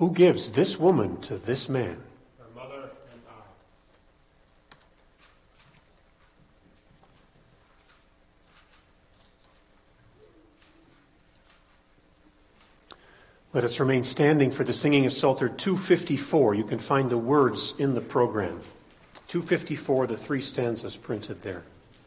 Who gives this woman to this man? Her mother and I. Let us remain standing for the singing of Psalter 254. You can find the words in the program. 254, the 3 stanzas printed there.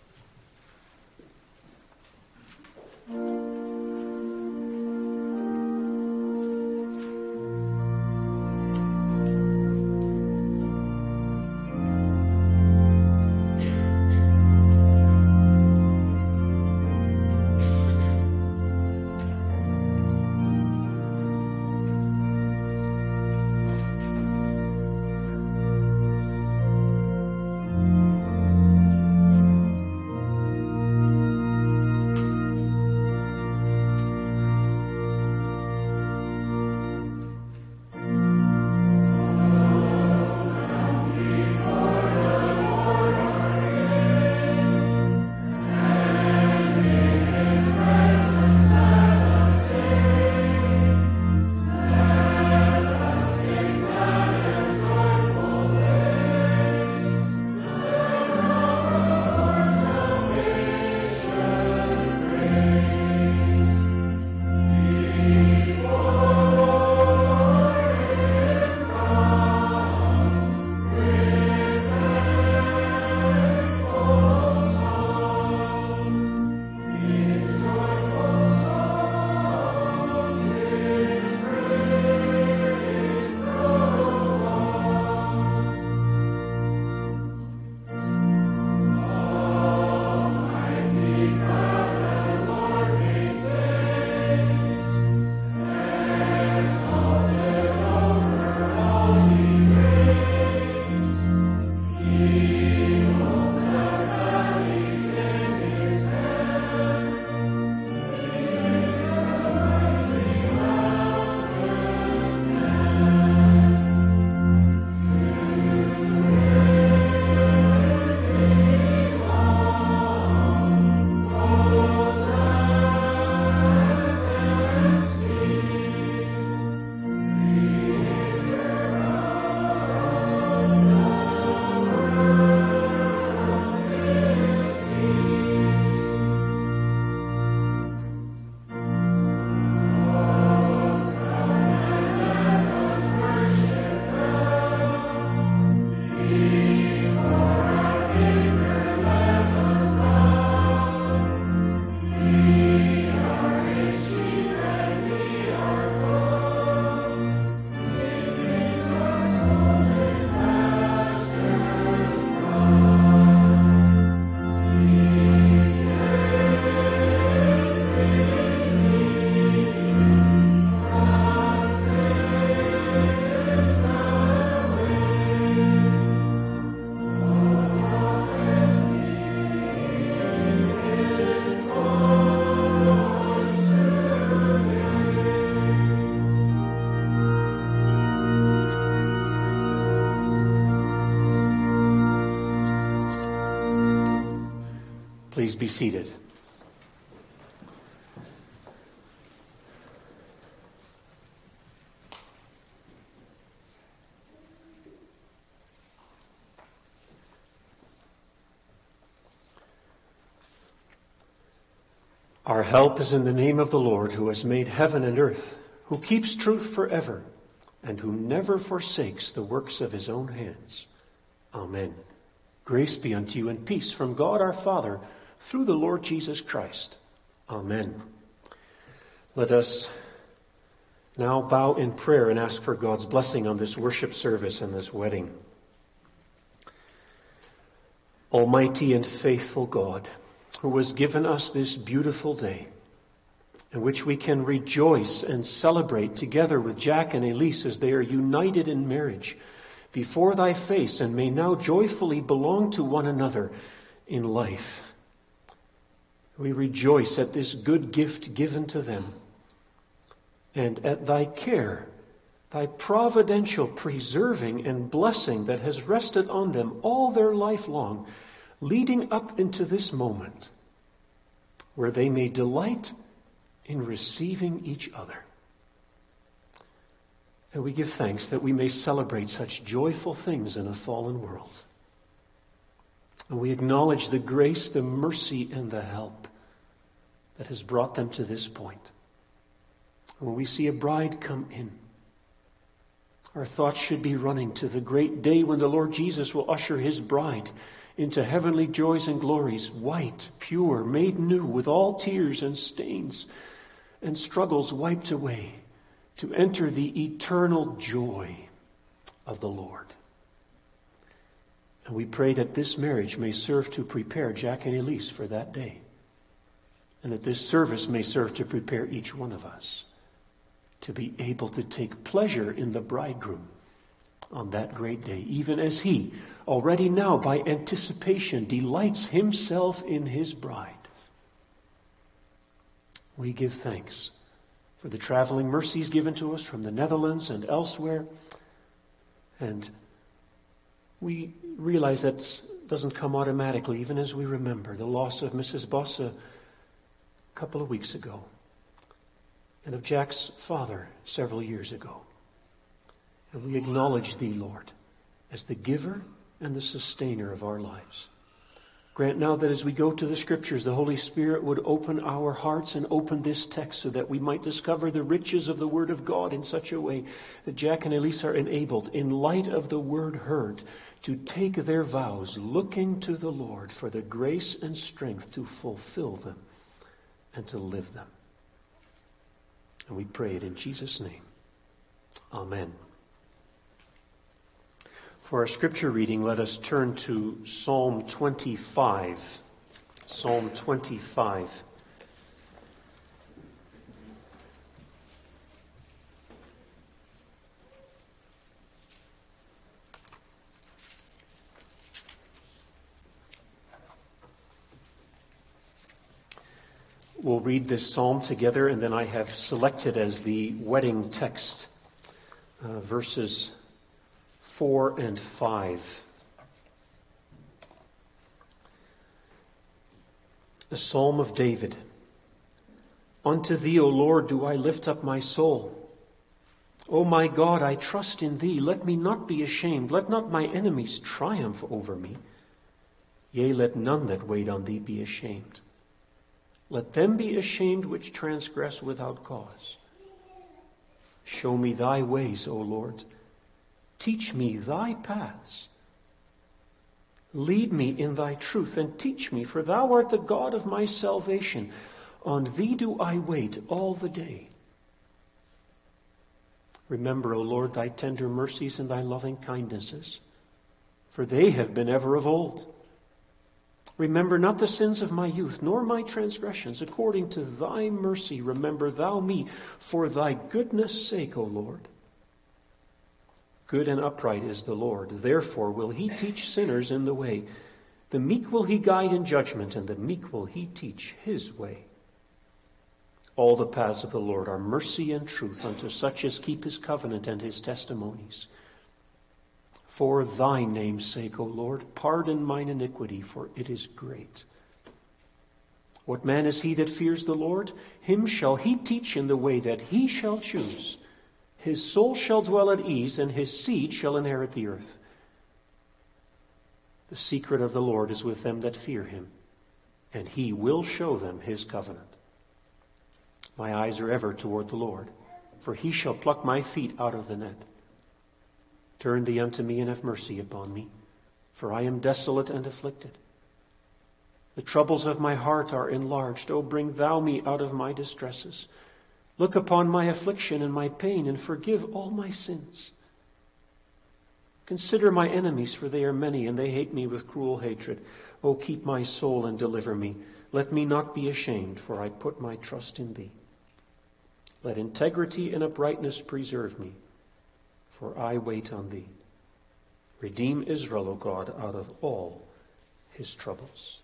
Please be seated. Our help is in the name of the Lord, who has made heaven and earth, who keeps truth forever, and who never forsakes the works of his own hands. Amen. Grace be unto you and peace from God our Father, through the Lord Jesus Christ. Amen. Let us now bow in prayer and ask for God's blessing on this worship service and this wedding. Almighty and faithful God, who has given us this beautiful day, in which we can rejoice and celebrate together with Jack and Elise as they are united in marriage before thy face and may now joyfully belong to one another in life. We rejoice at this good gift given to them and at thy care, thy providential preserving and blessing that has rested on them all their life long, leading up into this moment where they may delight in receiving each other. And we give thanks that we may celebrate such joyful things in a fallen world. And we acknowledge the grace, the mercy, and the help that has brought them to this point. When we see a bride come in, our thoughts should be running to the great day when the Lord Jesus will usher his bride into heavenly joys and glories, white, pure, made new, with all tears and stains and struggles wiped away, to enter the eternal joy of the Lord. And we pray that this marriage may serve to prepare Jack and Elise for that day, and that this service may serve to prepare each one of us to be able to take pleasure in the bridegroom on that great day, even as he already now by anticipation delights himself in his bride. We give thanks for the traveling mercies given to us from the Netherlands and elsewhere, and we realize that doesn't come automatically, even as we remember the loss of Mrs. Bosse a couple of weeks ago, and of Jack's father several years ago. And we acknowledge thee, Lord, as the giver and the sustainer of our lives. Grant now that as we go to the Scriptures, the Holy Spirit would open our hearts and open this text so that we might discover the riches of the Word of God in such a way that Jack and Elise are enabled, in light of the word heard, to take their vows, looking to the Lord for the grace and strength to fulfill them and to live them. And we pray it in Jesus' name. Amen. For our scripture reading, let us turn to Psalm 25. Psalm 25. We'll read this psalm together, and then I have selected as the wedding text verses 4 and 5. A psalm of David. Unto thee, O Lord, do I lift up my soul. O my God, I trust in thee. Let me not be ashamed. Let not my enemies triumph over me. Yea, let none that wait on thee be ashamed. Let them be ashamed which transgress without cause. Show me thy ways, O Lord. Teach me thy paths. Lead me in thy truth and teach me, for thou art the God of my salvation. On thee do I wait all the day. Remember, O Lord, thy tender mercies and thy loving kindnesses, for they have been ever of old. Remember not the sins of my youth, nor my transgressions. According to thy mercy, remember thou me, for thy goodness' sake, O Lord. Good and upright is the Lord. Therefore will he teach sinners in the way. The meek will he guide in judgment, and the meek will he teach his way. All the paths of the Lord are mercy and truth unto such as keep his covenant and his testimonies. For thy name's sake, O Lord, pardon mine iniquity, for it is great. What man is he that fears the Lord? Him shall he teach in the way that he shall choose. His soul shall dwell at ease, and his seed shall inherit the earth. The secret of the Lord is with them that fear him, and he will show them his covenant. My eyes are ever toward the Lord, for he shall pluck my feet out of the net. Turn thee unto me and have mercy upon me, for I am desolate and afflicted. The troubles of my heart are enlarged. O bring thou me out of my distresses. Look upon my affliction and my pain, and forgive all my sins. Consider my enemies, for they are many, and they hate me with cruel hatred. O keep my soul and deliver me. Let me not be ashamed, for I put my trust in thee. Let integrity and uprightness preserve me, for I wait on thee. Redeem Israel, O God, out of all his troubles.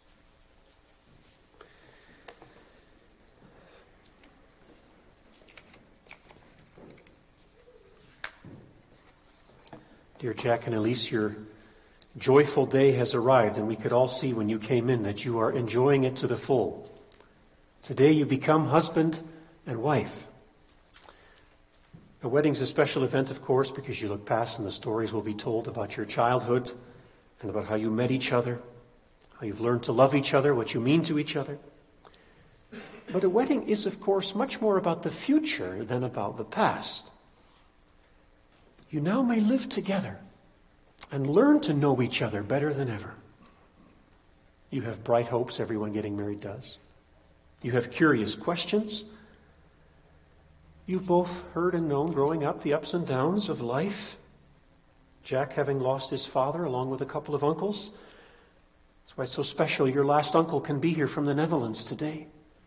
Dear Jack and Elise, your joyful day has arrived, and we could all see when you came in that you are enjoying it to the full. Today you become husband and wife. A wedding's a special event, of course, because you look past and the stories will be told about your childhood and about how you met each other, how you've learned to love each other, what you mean to each other. But a wedding is, of course, much more about the future than about the past. You now may live together and learn to know each other better than ever. You have bright hopes, everyone getting married does. You have curious questions. You've both heard and known growing up the ups and downs of life. Jack having lost his father along with a couple of uncles. That's why it's so special your last uncle can be here from the Netherlands today.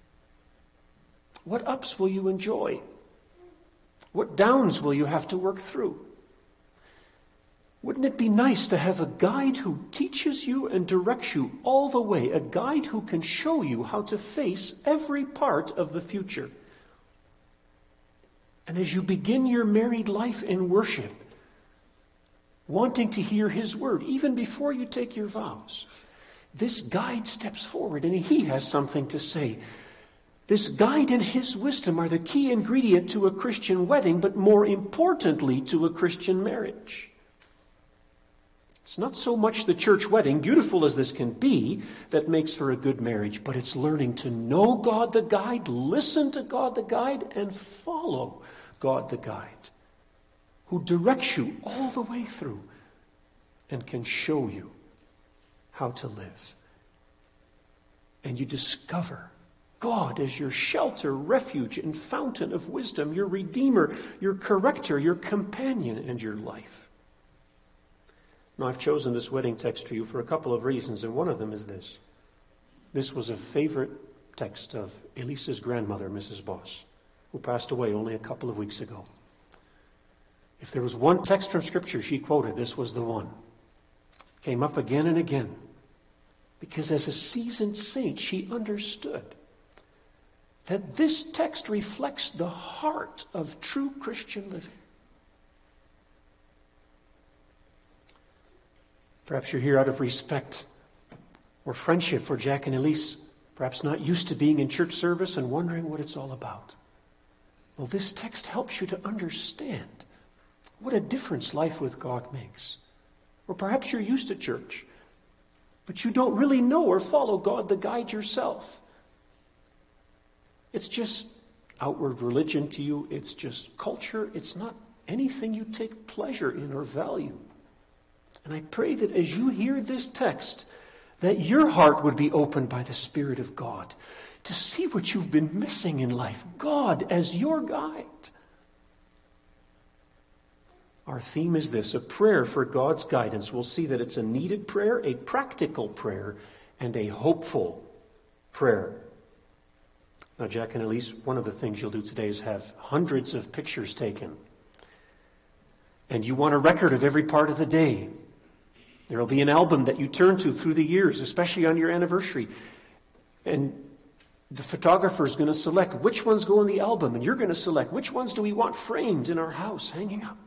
What ups will you enjoy? What downs will you have to work through? Wouldn't it be nice to have a guide who teaches you and directs you all the way, a guide who can show you how to face every part of the future? And as you begin your married life in worship, wanting to hear his word, even before you take your vows, this guide steps forward and he has something to say. This guide and his wisdom are the key ingredient to a Christian wedding, but more importantly, to a Christian marriage. It's not so much the church wedding, beautiful as this can be, that makes for a good marriage, but it's learning to know God the guide, listen to God the guide, and follow God the guide, who directs you all the way through and can show you how to live. And you discover God as your shelter, refuge, and fountain of wisdom, your Redeemer, your corrector, your companion, and your life. Now, I've chosen this wedding text for you for a couple of reasons, and one of them is this. This was a favorite text of Elisa's grandmother, Mrs. Boss, who passed away only a couple of weeks ago. If there was one text from Scripture she quoted, this was the one. Came up again and again. Because as a seasoned saint, she understood that this text reflects the heart of true Christian living. Perhaps you're here out of respect or friendship for Jack and Elise, perhaps not used to being in church service and wondering what it's all about. Well, this text helps you to understand what a difference life with God makes. Or perhaps you're used to church, but you don't really know or follow God the guide yourself. It's just outward religion to you. It's just culture. It's not anything you take pleasure in or value. And I pray that as you hear this text, that your heart would be opened by the Spirit of God to see what you've been missing in life. God as your guide. Our theme is this, a prayer for God's guidance. We'll see that it's a needed prayer, a practical prayer, and a hopeful prayer. Now, Jack and Elise, one of the things you'll do today is have hundreds of pictures taken. And you want a record of every part of the day. There will be an album that you turn to through the years, especially on your anniversary. And the photographer is going to select which ones go in the album, and you're going to select which ones do we want framed in our house, hanging up.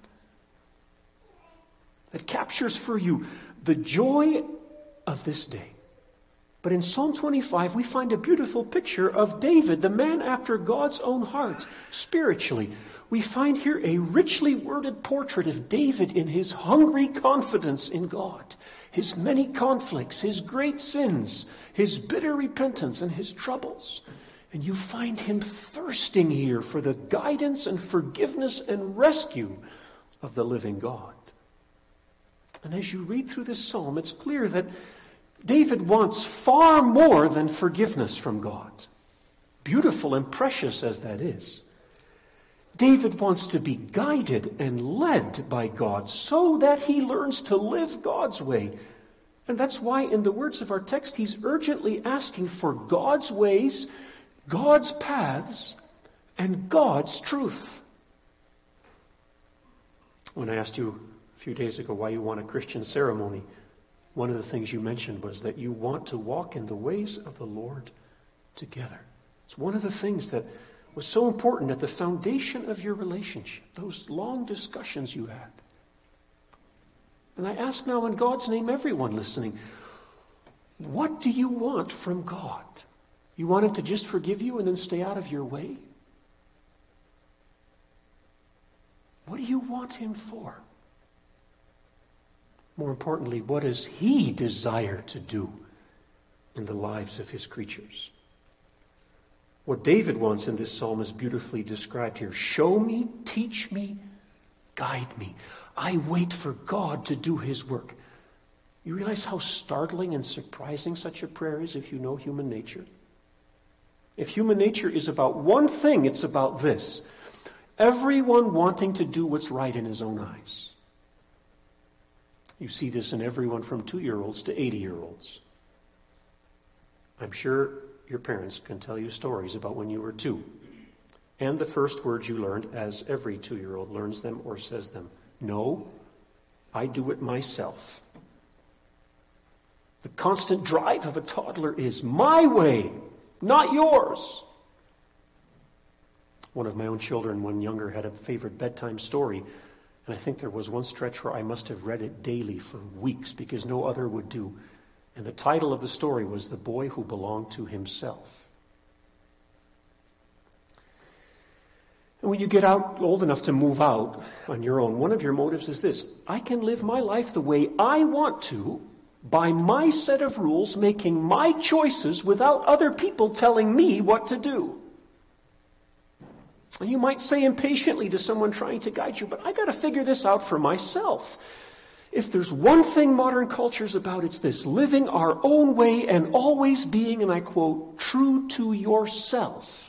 That captures for you the joy of this day. But in Psalm 25, we find a beautiful picture of David, the man after God's own heart, spiritually. We find here a richly worded portrait of David in his hungry confidence in God, his many conflicts, his great sins, his bitter repentance, and his troubles. And you find him thirsting here for the guidance and forgiveness and rescue of the living God. And as you read through this psalm, it's clear that David wants far more than forgiveness from God, beautiful and precious as that is. David wants to be guided and led by God so that he learns to live God's way. And that's why in the words of our text, he's urgently asking for God's ways, God's paths, and God's truth. When I asked you a few days ago why you want a Christian ceremony, one of the things you mentioned was that you want to walk in the ways of the Lord together. It's one of the things that was so important at the foundation of your relationship, those long discussions you had. And I ask now in God's name, everyone listening, what do you want from God? You want him to just forgive you and then stay out of your way? What do you want him for? More importantly, what does he desire to do in the lives of his creatures? What David wants in this psalm is beautifully described here. Show me, teach me, guide me. I wait for God to do his work. You realize how startling and surprising such a prayer is if you know human nature? If human nature is about one thing, it's about this. Everyone wanting to do what's right in his own eyes. You see this in everyone from 2-year-olds to 80-year-olds. I'm sure your parents can tell you stories about when you were 2. And the first words you learned, as every 2-year-old learns them or says them, no, I do it myself. The constant drive of a toddler is my way, not yours. One of my own children, when younger, had a favorite bedtime story. And I think there was one stretch where I must have read it daily for weeks because no other would do. And the title of the story was The Boy Who Belonged to Himself. And when you get out old enough to move out on your own, one of your motives is this: I can live my life the way I want to, by my set of rules, making my choices without other people telling me what to do. And you might say impatiently to someone trying to guide you, but I got to figure this out for myself. If there's one thing modern culture's about, it's this: living our own way and always being, and I quote, true to yourself.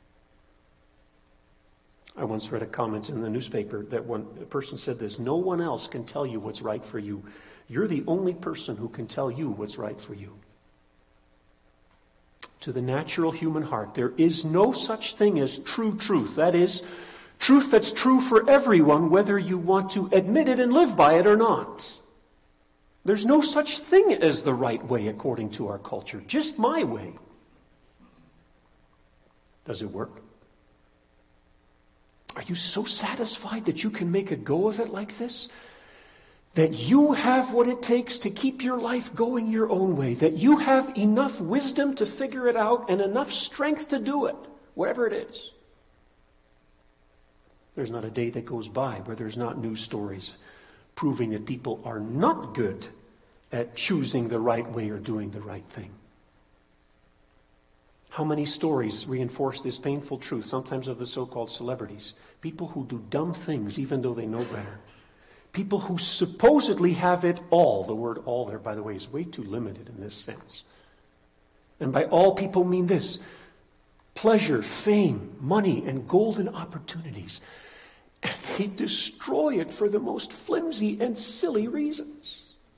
I once read a comment in the newspaper that one person said this: no one else can tell you what's right for you. You're the only person who can tell you what's right for you. To the natural human heart, there is no such thing as true truth. That is, truth that's true for everyone, whether you want to admit it and live by it or not. There's no such thing as the right way according to our culture. Just my way. Does it work? Are you so satisfied that you can make a go of it like this? That you have what it takes to keep your life going your own way? That you have enough wisdom to figure it out and enough strength to do it, whatever it is? There's not a day that goes by where there's not news stories proving that people are not good at choosing the right way or doing the right thing. How many stories reinforce this painful truth, sometimes of the so-called celebrities? People who do dumb things even though they know better. People who supposedly have it all. The word all there, by the way, is way too limited in this sense. And by all, people mean this: pleasure, fame, money, and golden opportunities. And they destroy it for the most flimsy and silly reasons.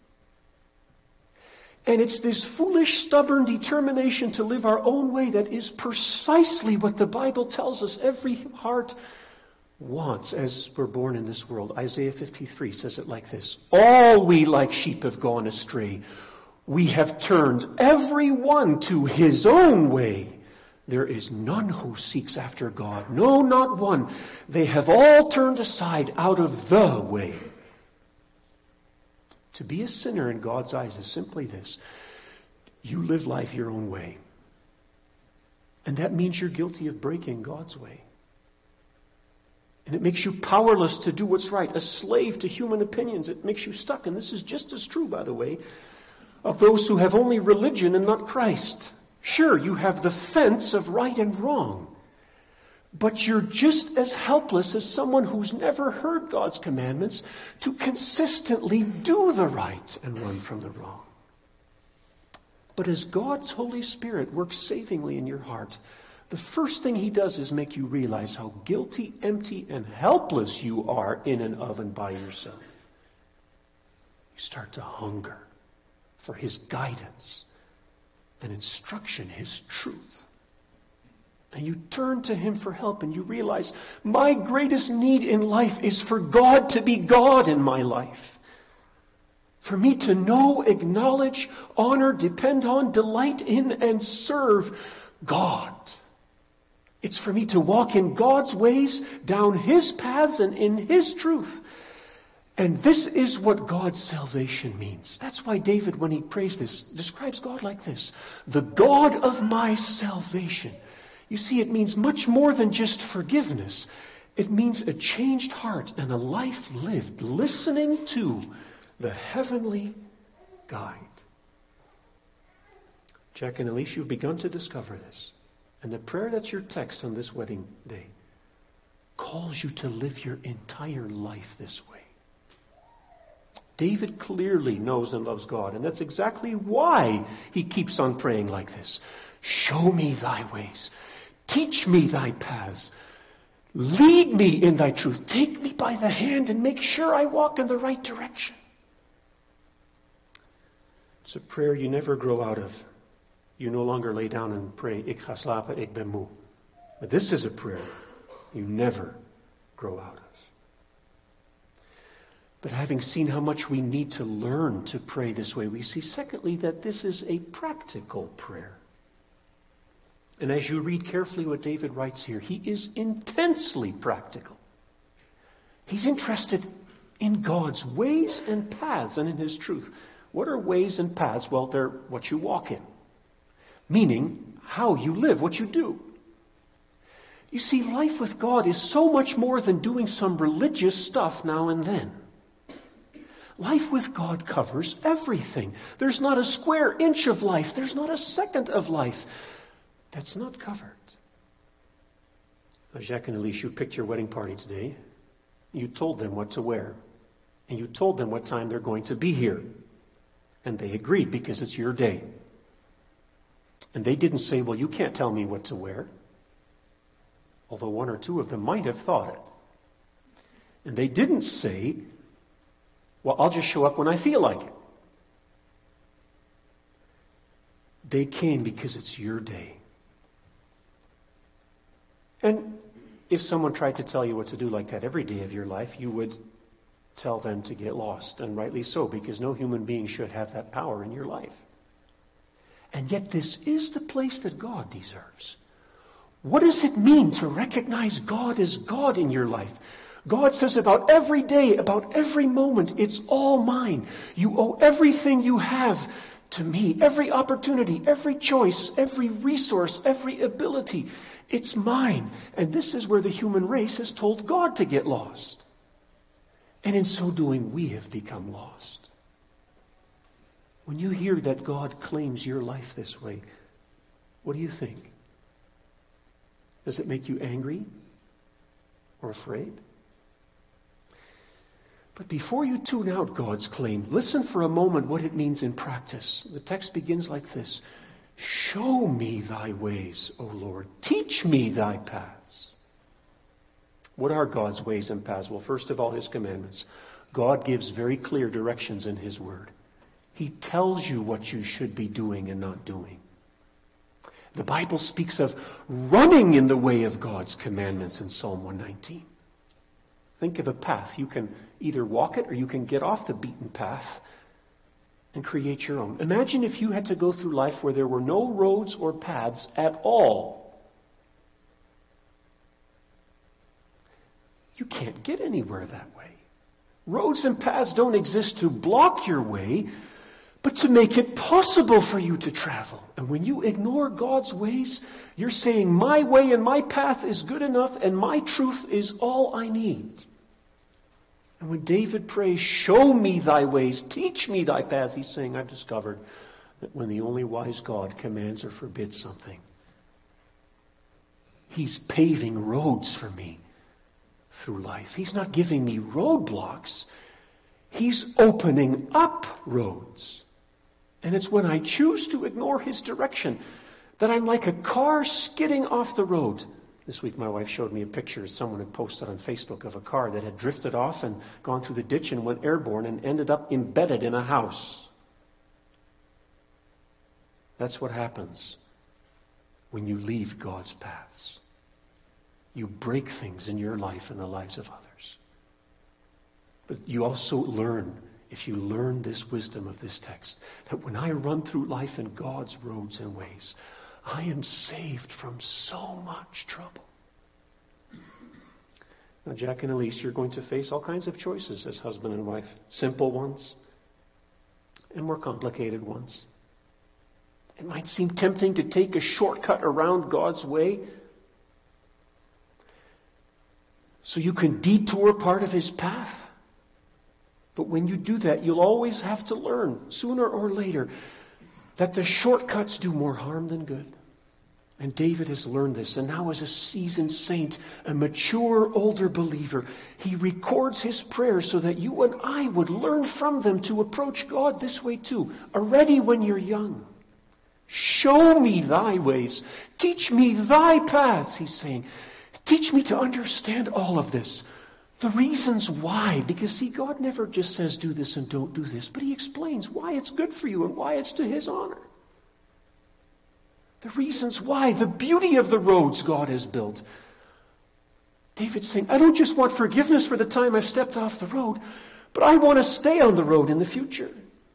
And it's this foolish, stubborn determination to live our own way that is precisely what the Bible tells us every heart wants as we're born in this world. Isaiah 53 says it like this: all we like sheep have gone astray. We have turned every one to his own way. There is none who seeks after God. No, not one. They have all turned aside out of the way. To be a sinner in God's eyes is simply this: you live life your own way. And that means you're guilty of breaking God's way. And it makes you powerless to do what's right, a slave to human opinions. It makes you stuck, and this is just as true, by the way, of those who have only religion and not Christ. Sure, you have the fence of right and wrong, but you're just as helpless as someone who's never heard God's commandments to consistently do the right and run from the wrong. But as God's Holy Spirit works savingly in your heart, the first thing he does is make you realize how guilty, empty, and helpless you are in and of and by yourself. You start to hunger for his guidance and instruction, his truth. And you turn to him for help, and you realize, my greatest need in life is for God to be God in my life. For me to know, acknowledge, honor, depend on, delight in, and serve God. It's for me to walk in God's ways, down his paths, and in his truth. And this is what God's salvation means. That's why David, when he prays this, describes God like this: the God of my salvation. You see, it means much more than just forgiveness. It means a changed heart and a life lived, listening to the heavenly guide. Jack and Elise, you've begun to discover this. And the prayer that's your text on this wedding day calls you to live your entire life this way. David clearly knows and loves God, and that's exactly why he keeps on praying like this. Show me thy ways. Teach me thy paths. Lead me in thy truth. Take me by the hand and make sure I walk in the right direction. It's a prayer you never grow out of. You no longer lay down and pray, ik ga slapen, ik ben moe. But this is a prayer you never grow out of. But having seen how much we need to learn to pray this way, we see, secondly, that this is a practical prayer. And as you read carefully what David writes here, he is intensely practical. He's interested in God's ways and paths and in his truth. What are ways and paths? Well, they're what you walk in. Meaning, how you live, what you do. You see, life with God is so much more than doing some religious stuff now and then. Life with God covers everything. There's not a square inch of life. There's not a second of life that's not covered. Now, Jacques and Elise, you picked your wedding party today. You told them what to wear. And you told them what time they're going to be here. And they agreed because it's your day. And they didn't say, well, you can't tell me what to wear. Although one or two of them might have thought it. And they didn't say, well, I'll just show up when I feel like it. They came because it's your day. And if someone tried to tell you what to do like that every day of your life, you would tell them to get lost, and rightly so, because no human being should have that power in your life. And yet this is the place that God deserves. What does it mean to recognize God as God in your life? God says about every day, about every moment, it's all mine. You owe everything you have to me. Every opportunity, every choice, every resource, every ability. It's mine. And this is where the human race has told God to get lost. And in so doing, we have become lost. When you hear that God claims your life this way, what do you think? Does it make you angry or afraid? But before you tune out God's claim, listen for a moment what it means in practice. The text begins like this. Show me thy ways, O Lord. Teach me thy paths. What are God's ways and paths? Well, first of all, his commandments. God gives very clear directions in his word. He tells you what you should be doing and not doing. The Bible speaks of running in the way of God's commandments in Psalm 119. Think of a path. You can either walk it or you can get off the beaten path and create your own. Imagine if you had to go through life where there were no roads or paths at all. You can't get anywhere that way. Roads and paths don't exist to block your way, but to make it possible for you to travel. And when you ignore God's ways, you're saying, my way and my path is good enough, and my truth is all I need. And when David prays, show me thy ways, teach me thy paths, he's saying, I've discovered that when the only wise God commands or forbids something, he's paving roads for me through life. He's not giving me roadblocks. He's opening up roads. And it's when I choose to ignore his direction that I'm like a car skidding off the road. This week my wife showed me a picture someone had posted on Facebook of a car that had drifted off and gone through the ditch and went airborne and ended up embedded in a house. That's what happens when you leave God's paths. You break things in your life and the lives of others. But you also learn, if you learn this wisdom of this text, that when I run through life in God's roads and ways, I am saved from so much trouble. Now, Jack and Elise, you're going to face all kinds of choices as husband and wife. Simple ones and more complicated ones. It might seem tempting to take a shortcut around God's way. so you can detour part of his path. But when you do that, you'll always have to learn, sooner or later, that the shortcuts do more harm than good. And David has learned this, and now as a seasoned saint, a mature older believer, he records his prayers so that you and I would learn from them to approach God this way too, already when you're young. Show me thy ways. Teach me thy paths, he's saying. Teach me to understand all of this. The reasons why. Because see, God never just says do this and don't do this, but he explains why it's good for you and why it's to his honor. The reasons why, the beauty of the roads God has built. David's saying, I don't just want forgiveness for the time I've stepped off the road, but I want to stay on the road in the future.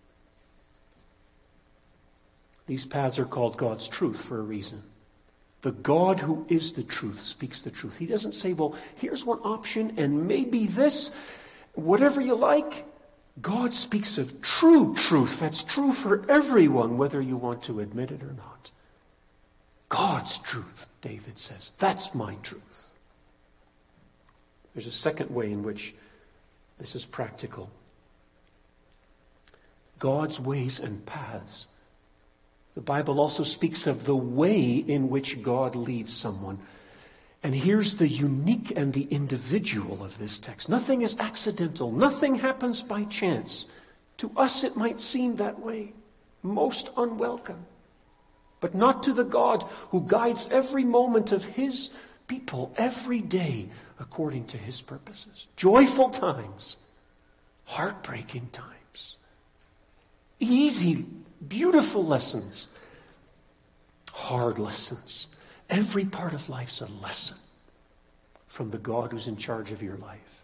These paths are called God's truth for a reason. The God who is the truth speaks the truth. He doesn't say, well, here's one option and maybe this, whatever you like. God speaks of true truth. That's true for everyone, whether you want to admit it or not. God's truth, David says. That's my truth. There's a second way in which this is practical. God's ways and paths. The Bible also speaks of the way in which God leads someone. And here's the unique and the individual of this text. Nothing is accidental. Nothing happens by chance. To us it might seem that way. Most unwelcome. But not to the God who guides every moment of his people every day according to his purposes. Joyful times, heartbreaking times, easy, beautiful lessons, hard lessons. Every part of life's a lesson from the God who's in charge of your life.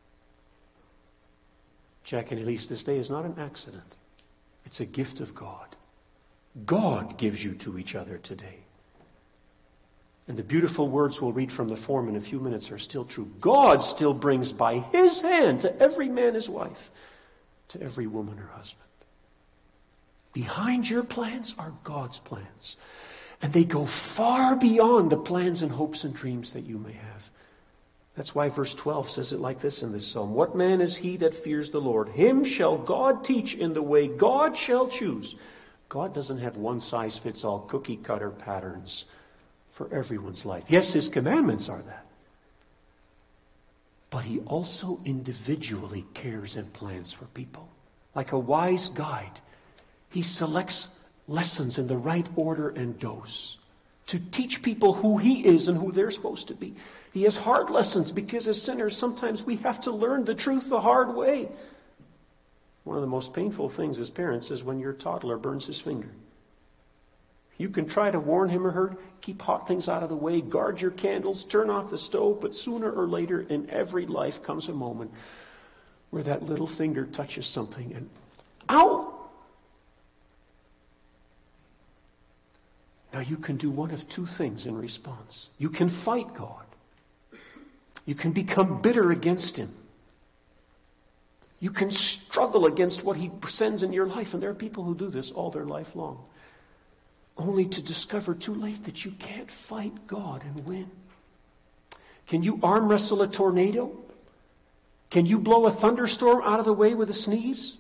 Jack and Elise, this day is not an accident. It's a gift of God. God gives you to each other today. And the beautiful words we'll read from the form in a few minutes are still true. God still brings by his hand to every man his wife, to every woman her husband. Behind your plans are God's plans. And they go far beyond the plans and hopes and dreams that you may have. That's why verse 12 says it like this in this psalm. What man is he that fears the Lord? Him shall God teach in the way God shall choose. God doesn't have one-size-fits-all cookie-cutter patterns for everyone's life. Yes, his commandments are that. But he also individually cares and plans for people. Like a wise guide, he selects lessons in the right order and dose to teach people who he is and who they're supposed to be. He has hard lessons because as sinners, sometimes we have to learn the truth the hard way. One of the most painful things as parents is when your toddler burns his finger. You can try to warn him or her, keep hot things out of the way, guard your candles, turn off the stove, but sooner or later in every life comes a moment where that little finger touches something and, ow! Now you can do one of two things in response. You can fight God. You can become bitter against him. You can struggle against what he sends in your life. And there are people who do this all their life long. Only to discover too late that you can't fight God and win. Can you arm wrestle a tornado? Can you blow a thunderstorm out of the way with a sneeze?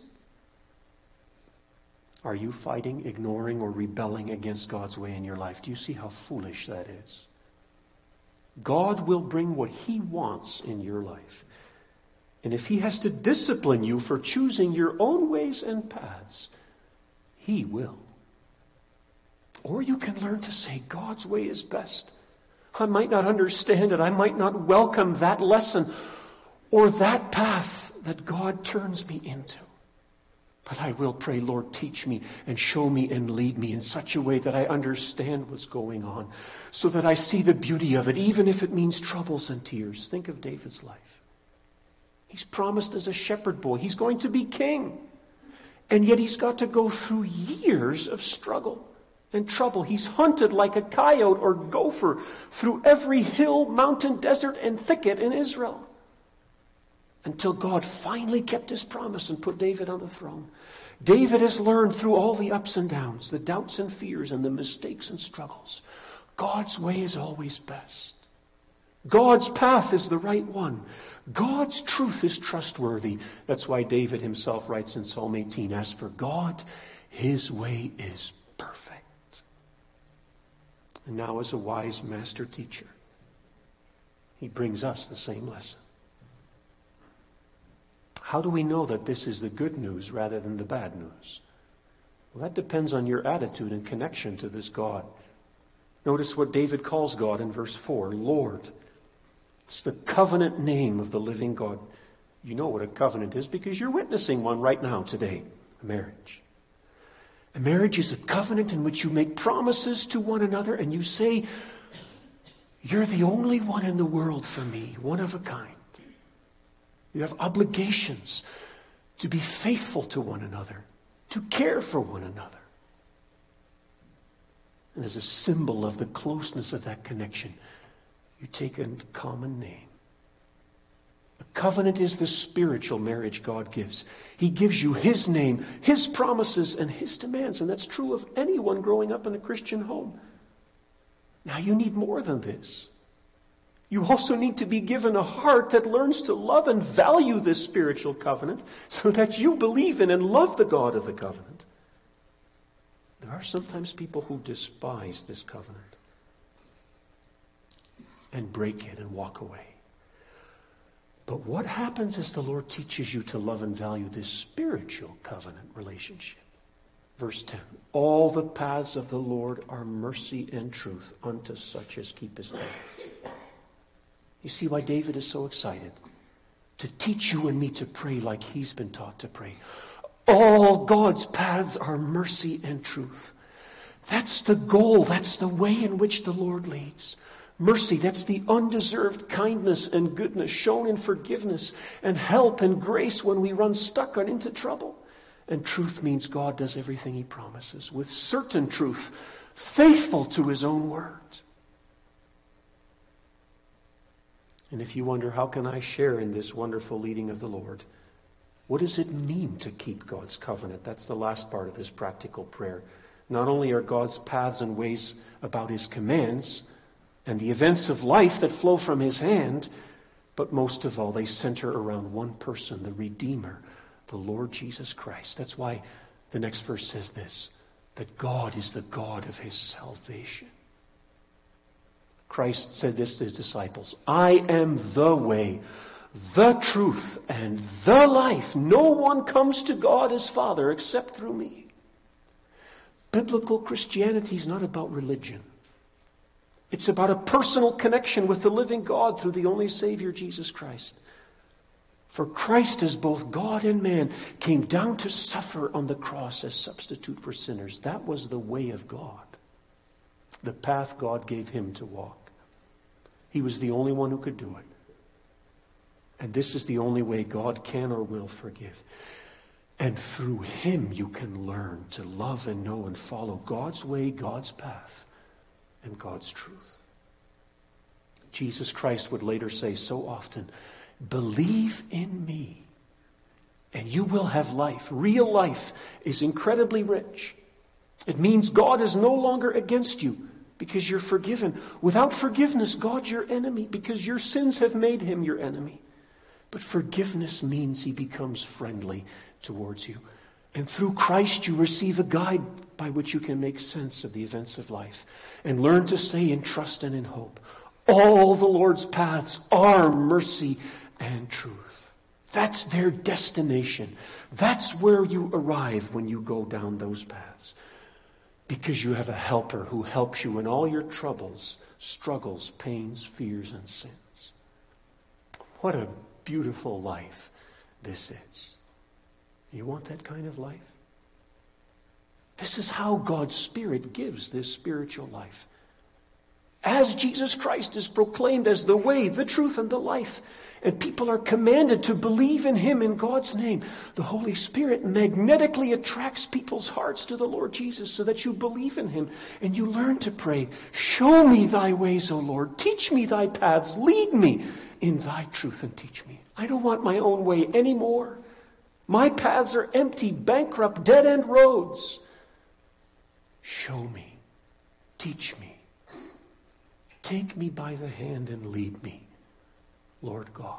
Are you fighting, ignoring, or rebelling against God's way in your life? Do you see how foolish that is? God will bring what he wants in your life. And if he has to discipline you for choosing your own ways and paths, he will. Or you can learn to say, God's way is best. I might not understand it. I might not welcome that lesson or that path that God turns me into. But I will pray, Lord, teach me and show me and lead me in such a way that I understand what's going on, so that I see the beauty of it, even if it means troubles and tears. Think of David's life. He's promised as a shepherd boy. He's going to be king. And yet he's got to go through years of struggle and trouble. He's hunted like a coyote or gopher through every hill, mountain, desert, and thicket in Israel, until God finally kept his promise and put David on the throne. David has learned through all the ups and downs, the doubts and fears, and the mistakes and struggles. God's way is always best. God's path is the right one. God's truth is trustworthy. That's why David himself writes in Psalm 18, as for God, his way is perfect. And now as a wise master teacher, he brings us the same lesson. How do we know that this is the good news rather than the bad news? Well, that depends on your attitude and connection to this God. Notice what David calls God in verse 4, Lord. It's the covenant name of the living God. You know what a covenant is because you're witnessing one right now today, a marriage. A marriage is a covenant in which you make promises to one another and you say, you're the only one in the world for me, one of a kind. You have obligations to be faithful to one another, to care for one another. And as a symbol of the closeness of that connection, you take a common name. A covenant is the spiritual marriage God gives. He gives you his name, his promises, and his demands. And that's true of anyone growing up in a Christian home. Now you need more than this. You also need to be given a heart that learns to love and value this spiritual covenant so that you believe in and love the God of the covenant. There are sometimes people who despise this covenant and break it and walk away. But what happens as the Lord teaches you to love and value this spiritual covenant relationship? Verse 10, all the paths of the Lord are mercy and truth unto such as keep his covenant. You see why David is so excited to teach you and me to pray like he's been taught to pray. All God's paths are mercy and truth. That's the goal. That's the way in which the Lord leads. Mercy, that's the undeserved kindness and goodness shown in forgiveness and help and grace when we run stuck and into trouble. And truth means God does everything he promises with certain truth, faithful to his own word. And if you wonder, how can I share in this wonderful leading of the Lord? What does it mean to keep God's covenant? That's the last part of this practical prayer. Not only are God's paths and ways about his commands and the events of life that flow from his hand, but most of all, they center around one person, the Redeemer, the Lord Jesus Christ. That's why the next verse says this, that God is the God of his salvation. Christ said this to his disciples, I am the way, the truth, and the life. No one comes to God as Father except through me. Biblical Christianity is not about religion. It's about a personal connection with the living God through the only Savior, Jesus Christ. For Christ, as both God and man, came down to suffer on the cross as substitute for sinners. That was the way of God, the path God gave him to walk. He was the only one who could do it. And this is the only way God can or will forgive. And through him you can learn to love and know and follow God's way, God's path, and God's truth. Jesus Christ would later say so often, believe in me and you will have life. Real life is incredibly rich. It means God is no longer against you because you're forgiven. Without forgiveness, God's your enemy because your sins have made him your enemy. But forgiveness means he becomes friendly towards you. And through Christ you receive a guide by which you can make sense of the events of life and learn to say in trust and in hope, all the Lord's paths are mercy and truth. That's their destination. That's where you arrive when you go down those paths. Because you have a helper who helps you in all your troubles, struggles, pains, fears, and sins. What a beautiful life this is. You want that kind of life? This is how God's Spirit gives this spiritual life. As Jesus Christ is proclaimed as the way, the truth, and the life, and people are commanded to believe in him in God's name, the Holy Spirit magnetically attracts people's hearts to the Lord Jesus so that you believe in him and you learn to pray, show me thy ways, O Lord, teach me thy paths, lead me in thy truth and teach me. I don't want my own way anymore. My paths are empty, bankrupt, dead-end roads. Show me, teach me, Take me by the hand and lead me, Lord God.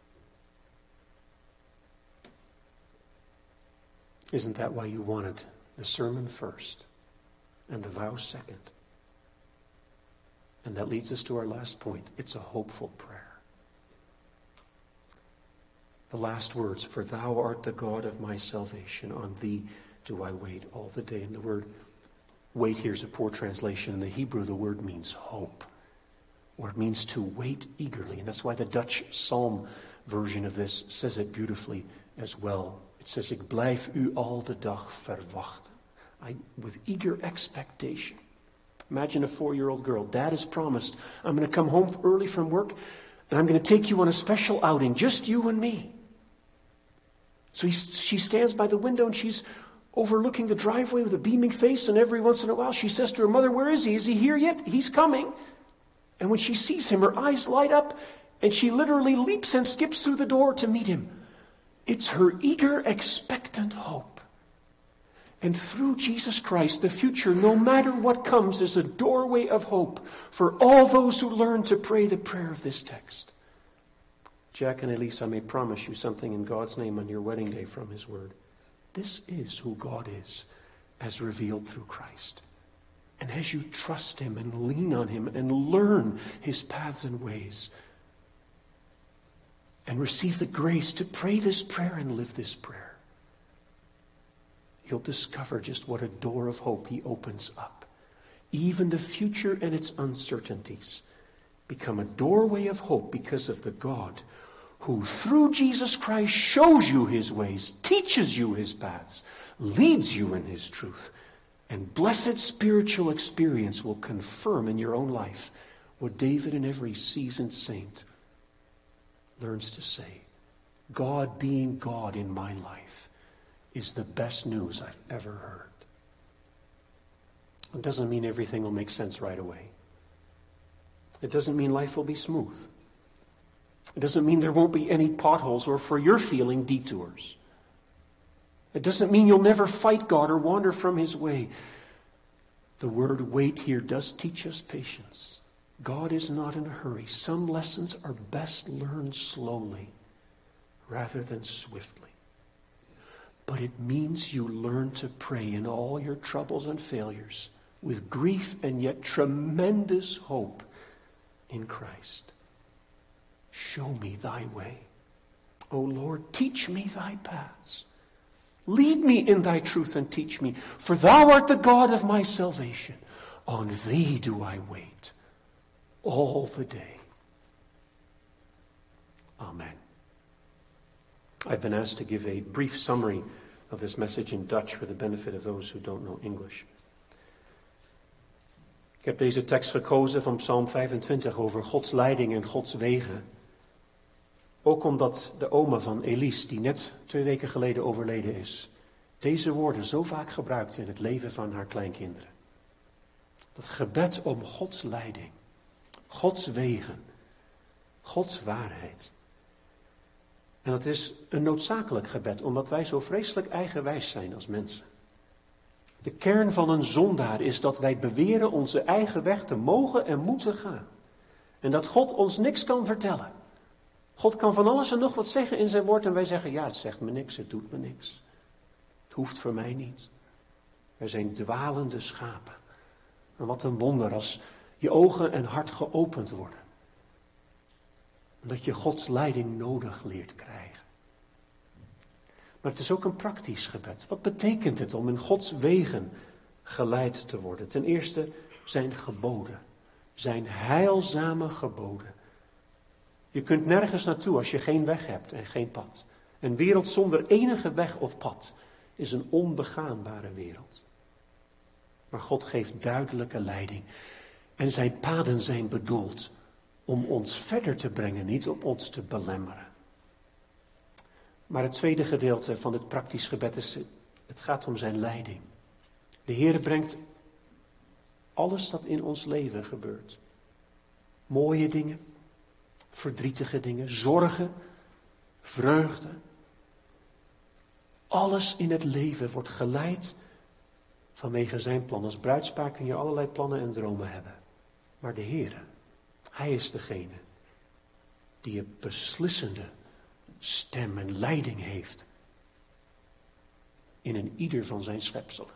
Isn't that why you wanted the sermon first and the vow second? And that leads us to our last point. It's a hopeful prayer. The last words, for thou art the God of my salvation. On thee do I wait all the day. And the word wait here is a poor translation. In the Hebrew, the word means hope, or it means to wait eagerly. And that's why the Dutch Psalm version of this says it beautifully as well. It says, ik blijf u al de dag verwachten. With eager expectation. Imagine a 4-year-old girl. Dad has promised, I'm going to come home early from work and I'm going to take you on a special outing, just you and me. So she stands by the window and she's overlooking the driveway with a beaming face, and every once in a while she says to her mother, where is he? Is he here yet? He's coming. And when she sees him, her eyes light up and she literally leaps and skips through the door to meet him. It's her eager, expectant hope. And through Jesus Christ, the future, no matter what comes, is a doorway of hope for all those who learn to pray the prayer of this text. Jack and Elise, I may promise you something in God's name on your wedding day from his word. This is who God is, as revealed through Christ. And as you trust him and lean on him and learn his paths and ways, and receive the grace to pray this prayer and live this prayer, you'll discover just what a door of hope he opens up. Even the future and its uncertainties become a doorway of hope because of the God who through Jesus Christ shows you his ways, teaches you his paths, leads you in his truth. And blessed spiritual experience will confirm in your own life what David and every seasoned saint learns to say. God being God in my life is the best news I've ever heard. It doesn't mean everything will make sense right away. It doesn't mean life will be smooth. It doesn't mean there won't be any potholes or, for your feeling, detours. It doesn't mean you'll never fight God or wander from his way. The word wait here does teach us patience. God is not in a hurry. Some lessons are best learned slowly rather than swiftly. But it means you learn to pray in all your troubles and failures with grief and yet tremendous hope in Christ. Show me thy way. O Lord, teach me thy paths. Lead me in thy truth and teach me, for thou art the God of my salvation. On thee do I wait all the day. Amen. I've been asked to give a brief summary of this message in Dutch for the benefit of those who don't know English. Ik heb deze tekst gekozen van Psalm 25 over Gods leiding en Gods wegen. Ook omdat de oma van Elise, die net 2 weken geleden overleden is, deze woorden zo vaak gebruikt in het leven van haar kleinkinderen. Dat gebed om Gods leiding, Gods wegen, Gods waarheid. En dat is een noodzakelijk gebed, omdat wij zo vreselijk eigenwijs zijn als mensen. De kern van een zondaar is dat wij beweren onze eigen weg te mogen en moeten gaan. En dat God ons niks kan vertellen. God kan van alles en nog wat zeggen in zijn woord en wij zeggen, ja, het zegt me niks, het doet me niks. Het hoeft voor mij niet. Wij zijn dwalende schapen. En wat een wonder als je ogen en hart geopend worden. En dat je Gods leiding nodig leert krijgen. Maar het is ook een praktisch gebed. Wat betekent het om in Gods wegen geleid te worden? Ten eerste zijn geboden. Zijn heilzame geboden. Je kunt nergens naartoe als je geen weg hebt en geen pad. Een wereld zonder enige weg of pad is een onbegaanbare wereld. Maar God geeft duidelijke leiding. En zijn paden zijn bedoeld om ons verder te brengen, niet om ons te belemmeren. Maar het tweede gedeelte van dit praktisch gebed is, het gaat om zijn leiding. De Heer brengt alles dat in ons leven gebeurt. Mooie dingen, verdrietige dingen, zorgen, vreugde. Alles in het leven wordt geleid vanwege zijn plan. Als bruidspaar kun je allerlei plannen en dromen hebben. Maar de Heer Hij is degene die een beslissende stem en leiding heeft in een ieder van zijn schepselen.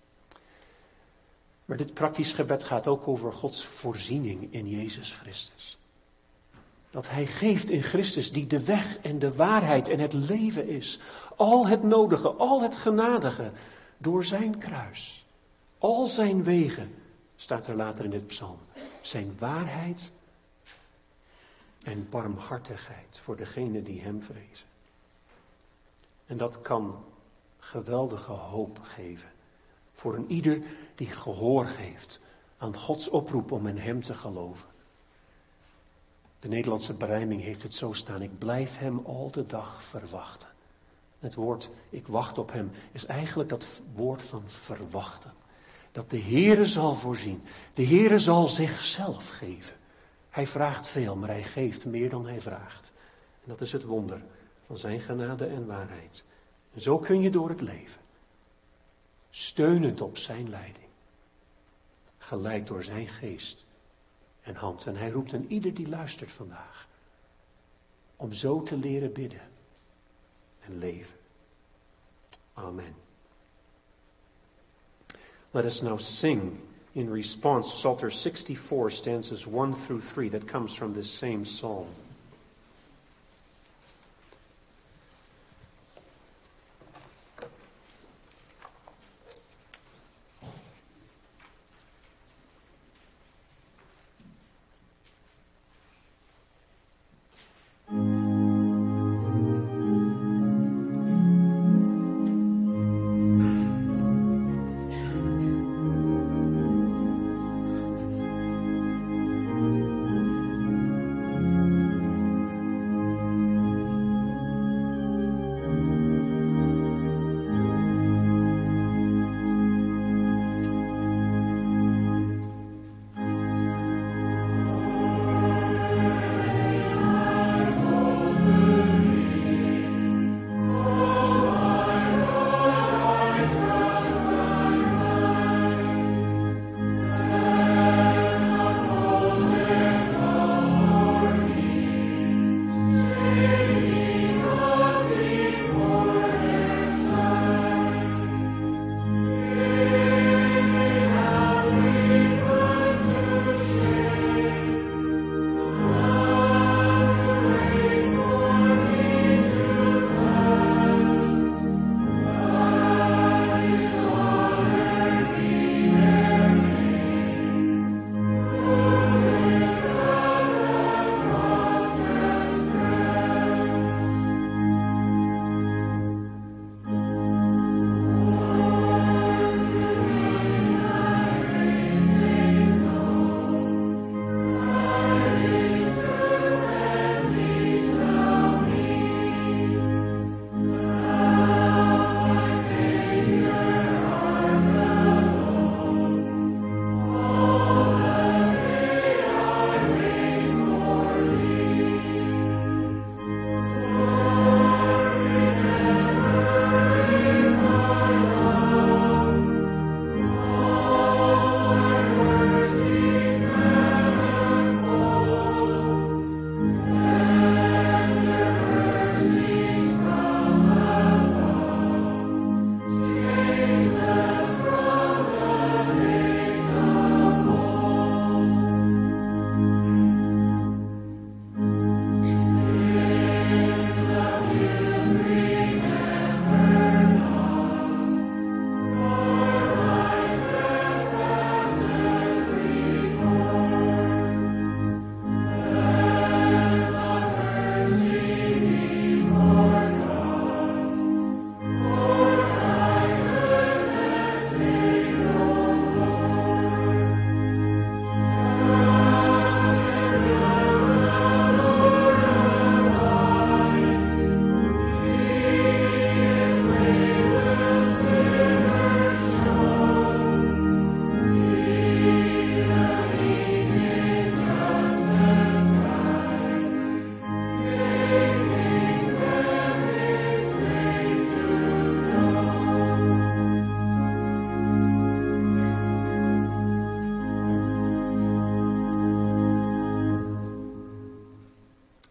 Maar dit praktisch gebed gaat ook over Gods voorziening in Jezus Christus. Dat Hij geeft in Christus die de weg en de waarheid en het leven is. Al het nodige, al het genadige door zijn kruis. Al zijn wegen, staat er later in dit psalm. Zijn waarheid en barmhartigheid voor degenen die hem vrezen. En dat kan geweldige hoop geven voor een ieder die gehoor geeft aan Gods oproep om in hem te geloven. De Nederlandse berijming heeft het zo staan: ik blijf hem al de dag verwachten. Het woord ik wacht op hem is eigenlijk dat woord van verwachten. Dat de Heere zal voorzien. De Heere zal zichzelf geven. Hij vraagt veel, maar hij geeft meer dan hij vraagt. En dat is het wonder van zijn genade en waarheid. En zo kun je door het leven. Steunend op zijn leiding. Geleid door zijn geest en hand. En hij roept aan ieder die luistert vandaag. Om zo te leren bidden en leven. Amen. Let us now sing in response Psalter 64, stanzas 1 through 3, that comes from this same psalm.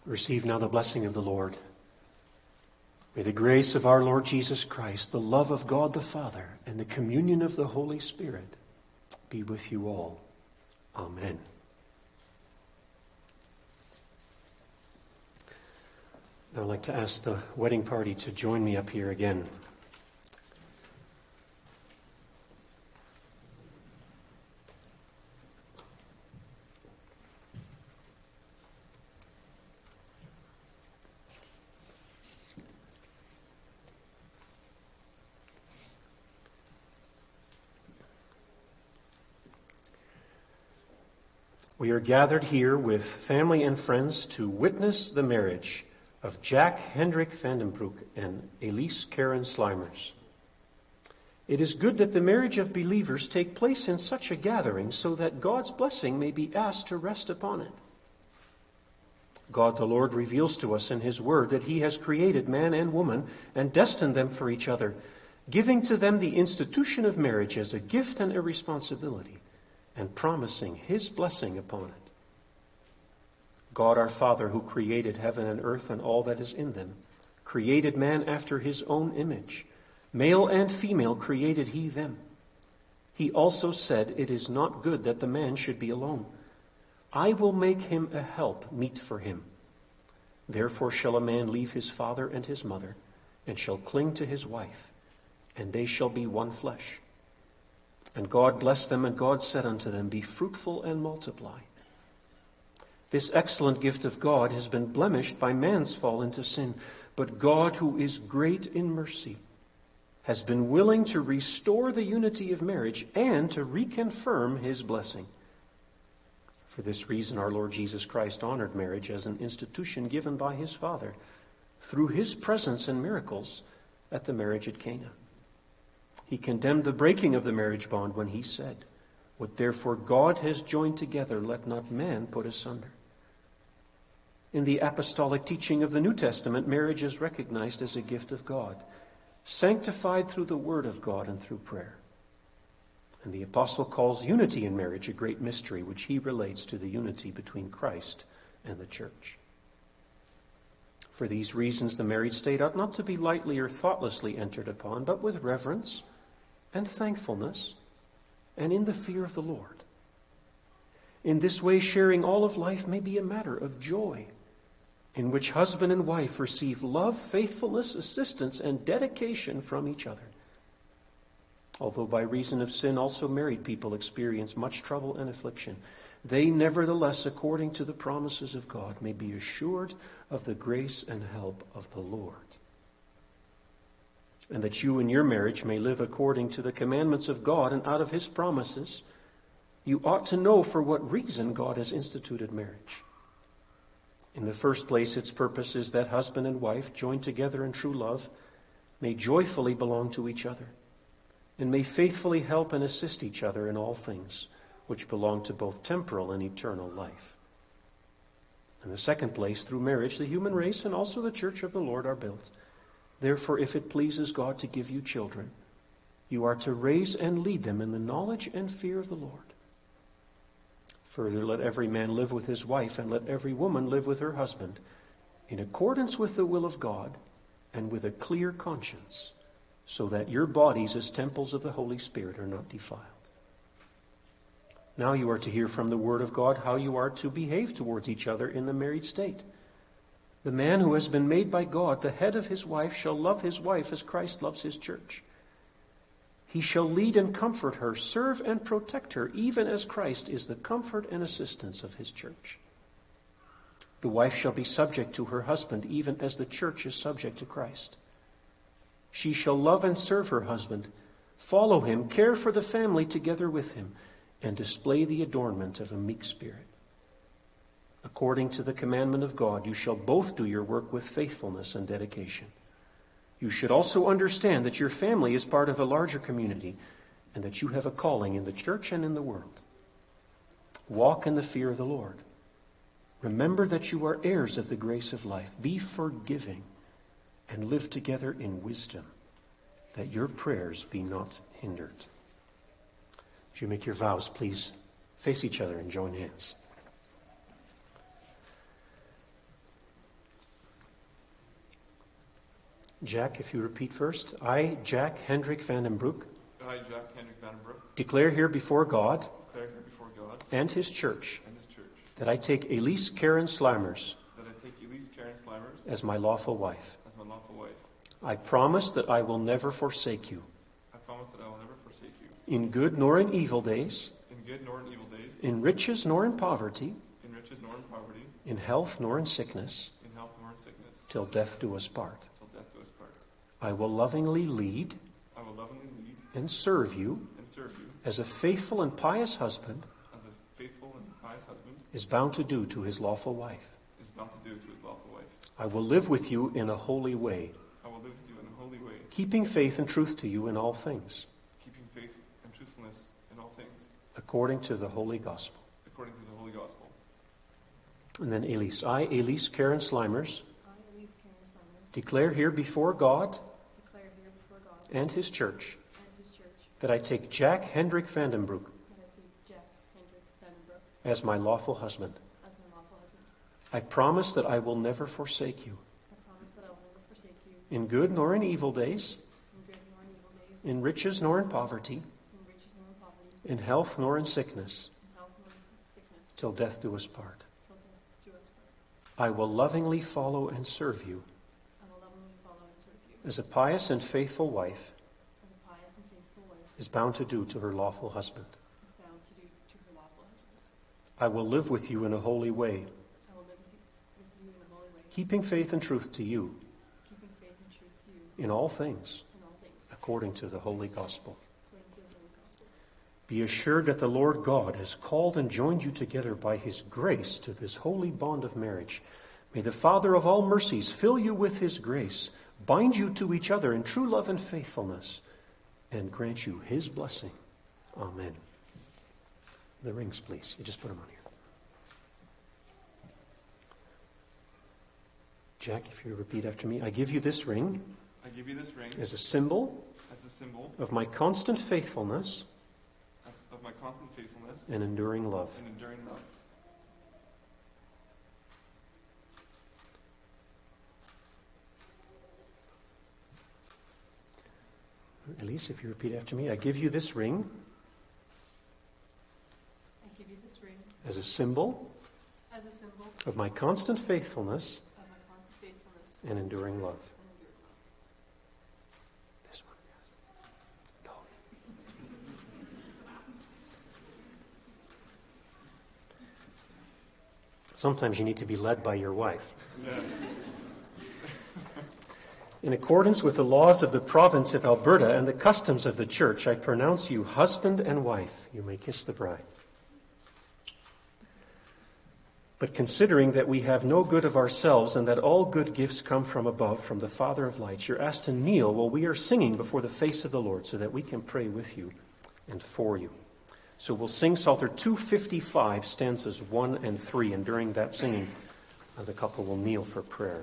Receive now the blessing of the Lord. May the grace of our Lord Jesus Christ, the love of God the Father, and the communion of the Holy Spirit be with you all. Amen. Now I'd like to ask the wedding party to join me up here again. We are gathered here with family and friends to witness the marriage of Jack Hendrik van den Broek and Elise Karen Slimers. It is good that the marriage of believers take place in such a gathering so that God's blessing may be asked to rest upon it. God the Lord reveals to us in His Word that He has created man and woman and destined them for each other, giving to them the institution of marriage as a gift and a responsibility, and promising His blessing upon it. God our Father, who created heaven and earth and all that is in them, created man after His own image. Male and female created He them. He also said, "It is not good that the man should be alone. I will make him a help meet for him. Therefore shall a man leave his father and his mother, and shall cling to his wife, and they shall be one flesh. And God blessed them, and God said unto them, Be fruitful and multiply." This excellent gift of God has been blemished by man's fall into sin, but God, who is great in mercy, has been willing to restore the unity of marriage and to reconfirm His blessing. For this reason, our Lord Jesus Christ honored marriage as an institution given by His Father through His presence and miracles at the marriage at Cana. He condemned the breaking of the marriage bond when He said, "What therefore God has joined together, let not man put asunder." In the apostolic teaching of the New Testament, marriage is recognized as a gift of God, sanctified through the Word of God and through prayer. And the apostle calls unity in marriage a great mystery, which he relates to the unity between Christ and the church. For these reasons, the married state ought not to be lightly or thoughtlessly entered upon, but with reverence and thankfulness and in the fear of the Lord. In this way, sharing all of life may be a matter of joy, in which husband and wife receive love, faithfulness, assistance, and dedication from each other. Although by reason of sin also married people experience much trouble and affliction, they nevertheless, according to the promises of God, may be assured of the grace and help of the Lord. And that you in your marriage may live according to the commandments of God and out of His promises, you ought to know for what reason God has instituted marriage. In the first place, its purpose is that husband and wife, joined together in true love, may joyfully belong to each other, and may faithfully help and assist each other in all things which belong to both temporal and eternal life. In the second place, through marriage, the human race and also the church of the Lord are built. Therefore, if it pleases God to give you children, you are to raise and lead them in the knowledge and fear of the Lord. Further, let every man live with his wife, and let every woman live with her husband, in accordance with the will of God and with a clear conscience, so that your bodies as temples of the Holy Spirit are not defiled. Now you are to hear from the Word of God how you are to behave towards each other in the married state. The man who has been made by God the head of his wife shall love his wife as Christ loves his church. He shall lead and comfort her, serve and protect her, even as Christ is the comfort and assistance of His church. The wife shall be subject to her husband, even as the church is subject to Christ. She shall love and serve her husband, follow him, care for the family together with him, and display the adornment of a meek spirit. According to the commandment of God, you shall both do your work with faithfulness and dedication. You should also understand that your family is part of a larger community, and that you have a calling in the church and in the world. Walk in the fear of the Lord. Remember that you are heirs of the grace of life. Be forgiving, and live together in wisdom, that your prayers be not hindered. As you make your vows, please face each other and join hands. Jack, if you repeat first. I, Jack Hendrik van den Broek, I, Jack Hendrik van den Broek, declare here before God declare here before God and His church and His church that I take Elise Karen Slammers that I take Elise Karen Slammers as my lawful wife. as my lawful wife. I promise that I will never forsake you, I promise that I will never forsake you, in good nor in evil days, in good nor in evil days, in riches nor in poverty, in riches nor in poverty, in health nor in sickness, in health nor in sickness, till death do us part. till death do us part. I will lovingly lead I will lovingly lead and serve you and serve you as a faithful and pious husband as a faithful and pious husband is bound to do to his lawful wife. is bound to do to his lawful wife. I will live with you in a holy way, I will live with you in a holy way, keeping faith and truth to you in all things, keeping faith and truthfulness in all things, according to the holy gospel. according to the holy gospel. And then Elise. I, Elise Karen Slimers, I, Elise Karen Slammers, declare here before God declare here before God and His church and His church that I take Jack Hendrik van den Broek that I take Jack Hendrik van den Broek as my lawful husband. as my lawful husband. I promise that I will never forsake you, I promise that I will never forsake you in good nor in evil days, in good nor in evil days, in riches nor in poverty, in riches nor in poverty, in health nor in sickness, in health nor in sickness, till death do us part. till death do us part. I will lovingly follow and serve you I will lovingly follow and serve you as a pious and faithful wife as a pious and faithful wife is bound to do to her lawful husband. is bound to do to her lawful husband. I will live with you in a holy way, I will live with you in a holy way, keeping faith and truth to you keeping faith and truth to you in all things, in all things, according to the holy gospel. according to the holy gospel. Be assured that the Lord God has called and joined you together by His grace to this holy bond of marriage. May the Father of all mercies fill you with His grace, bind you to each other in true love and faithfulness, and grant you His blessing. Amen. The rings, please. You just put them on here. Jack, if you repeat after me. I give you this ring I give you this ring as a symbol as a symbol of my constant faithfulness of my constant faithfulness and enduring love. and enduring love. Elise, if you repeat after me. I give you this ring I give you this ring as a symbol as a symbol of my constant faithfulness of my constant faithfulness and enduring love. and enduring love. This one, yes. No. Sometimes you need to be led by your wife. In accordance with the laws of the province of Alberta and the customs of the church, I pronounce you husband and wife. You may kiss the bride. But considering that we have no good of ourselves and that all good gifts come from above, from the Father of lights, you're asked to kneel while we are singing before the face of the Lord so that we can pray with you and for you. So we'll sing Psalter 255, stanzas 1 and 3, and during that singing, the couple will kneel for prayer.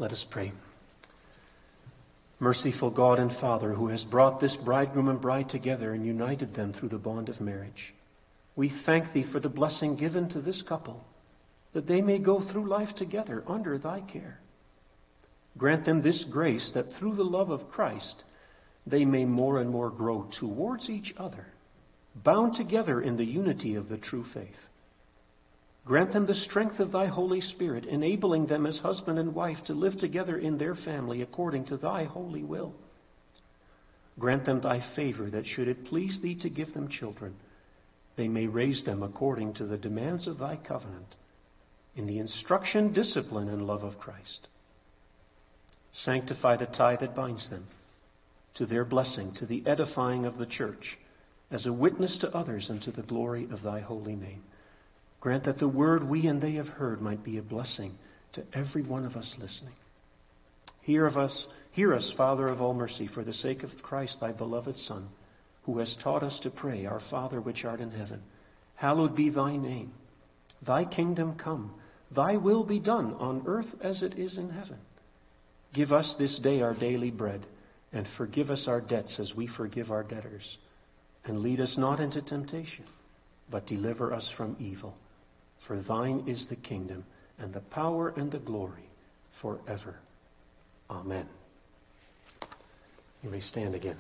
Let us pray. Merciful God and Father, who has brought this bridegroom and bride together and united them through the bond of marriage, we thank thee for the blessing given to this couple, that they may go through life together under thy care. Grant them this grace, that through the love of Christ they may more and more grow towards each other, bound together in the unity of the true faith. Grant them the strength of thy Holy Spirit, enabling them as husband and wife to live together in their family according to thy holy will. Grant them thy favor, that should it please thee to give them children, they may raise them according to the demands of thy covenant, in the instruction, discipline, and love of Christ. Sanctify the tie that binds them, to their blessing, to the edifying of the church, as a witness to others and to the glory of thy holy name. Grant that the word we and they have heard might be a blessing to every one of us listening. Hear us, Father of all mercy, for the sake of Christ, thy beloved Son, who has taught us to pray, Our Father which art in heaven, hallowed be thy name. Thy kingdom come, thy will be done on earth as it is in heaven. Give us this day our daily bread, and forgive us our debts as we forgive our debtors. And lead us not into temptation, but deliver us from evil. For thine is the kingdom, and the power, and the glory, forever. Amen. You may stand again.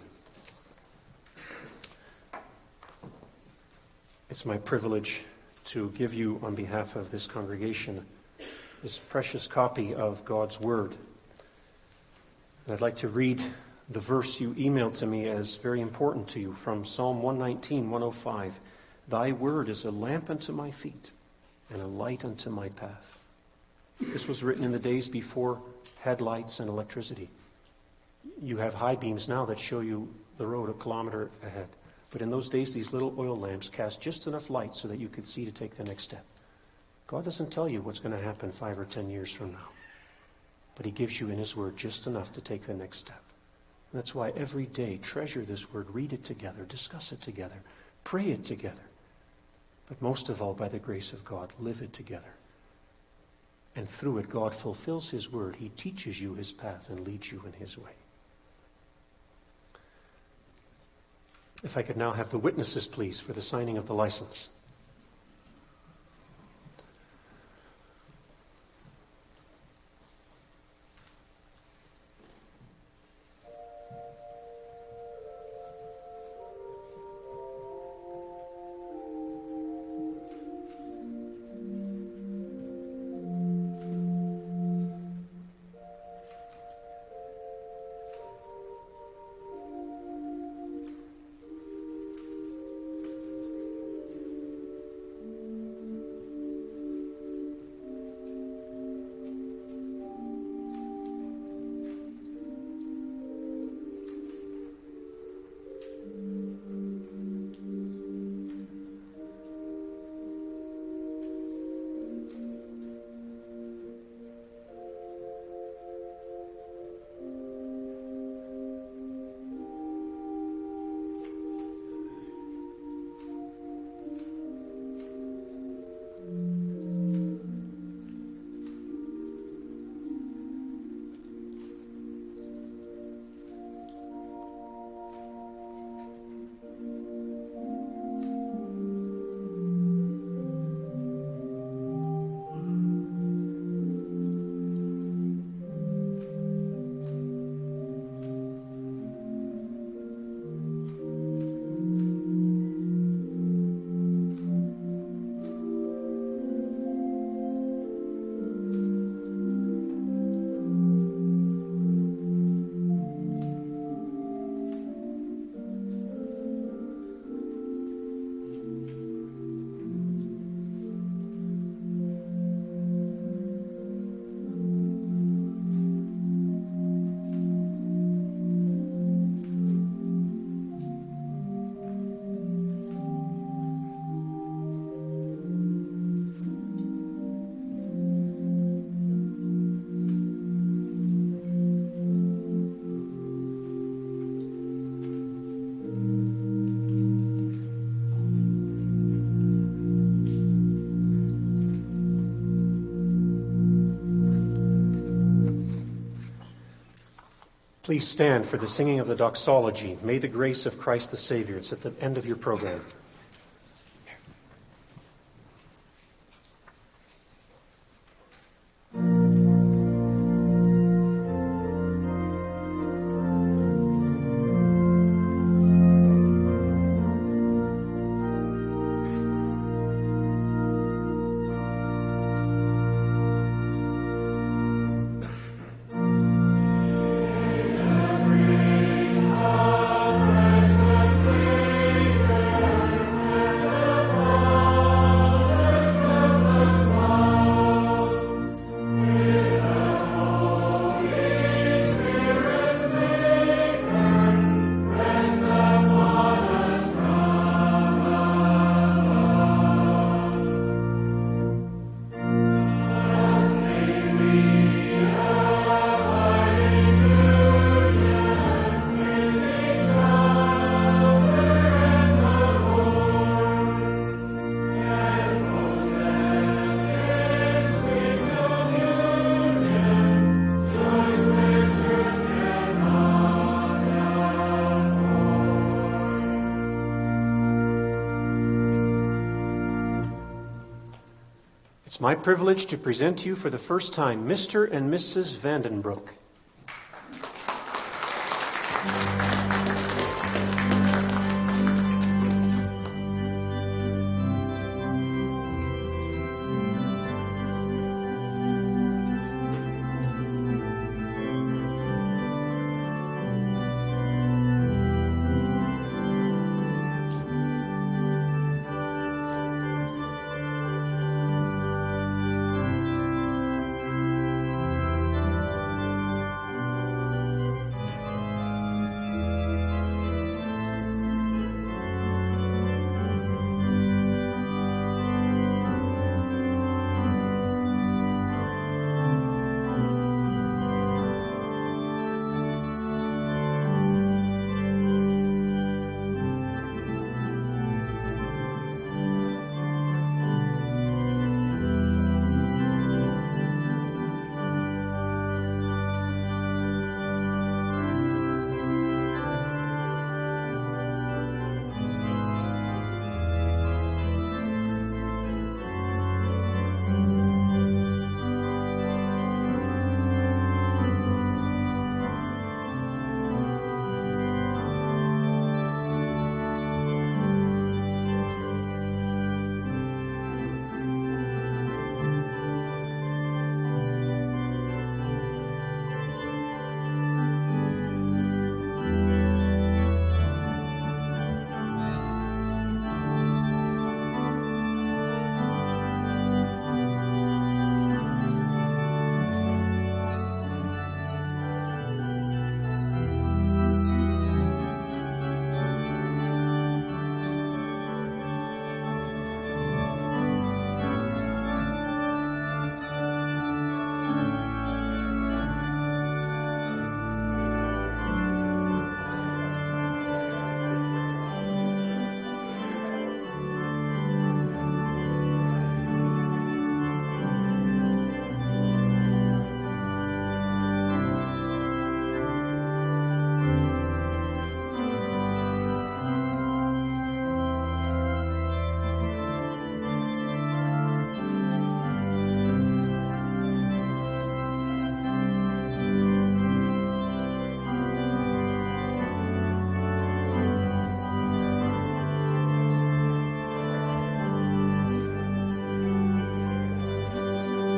It's my privilege to give you, on behalf of this congregation, this precious copy of God's Word. And I'd like to read the verse you emailed to me as very important to you from Psalm 119, 105. Thy word is a lamp unto my feet and a light unto my path. This was written in the days before headlights and electricity. You have high beams now that show you the road a kilometer ahead. But in those days, these little oil lamps cast just enough light so that you could see to take the next step. God doesn't tell you what's going to happen 5 or 10 years from now. But he gives you in his word just enough to take the next step. And that's why every day, treasure this word, read it together, discuss it together, pray it together. But most of all, by the grace of God, live it together. And through it, God fulfills his word. He teaches you his path and leads you in his way. If I could now have the witnesses, please, for the signing of the license. Please stand for the singing of the doxology. May the grace of Christ the Savior. It's at the end of your program. It's my privilege to present to you for the first time Mr. and Mrs. Vandenbroek.